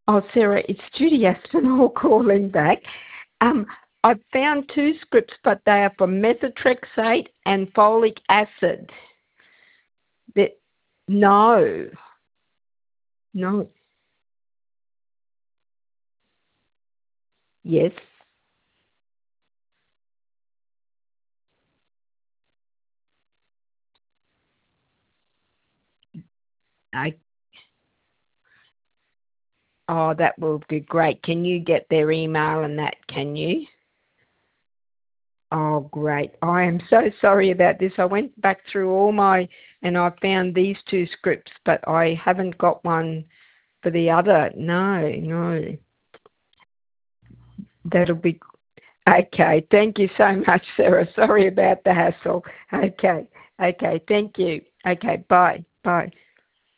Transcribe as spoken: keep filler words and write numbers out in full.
Oh, Sarah, it's Judy Aspinall calling back. Um, I've found two scripts, but they are for methotrexate and folic acid. That no, no, yes, I. Oh, that will be great. Can you get their email and that? Can you? Oh, great. I am so sorry about this. I went back through all my, and I found these two scripts, but I haven't got one for the other. No, no. That'll be okay. Thank you so much, Sarah. Sorry about the hassle. Okay. Okay. Thank you. Okay. Bye. Bye.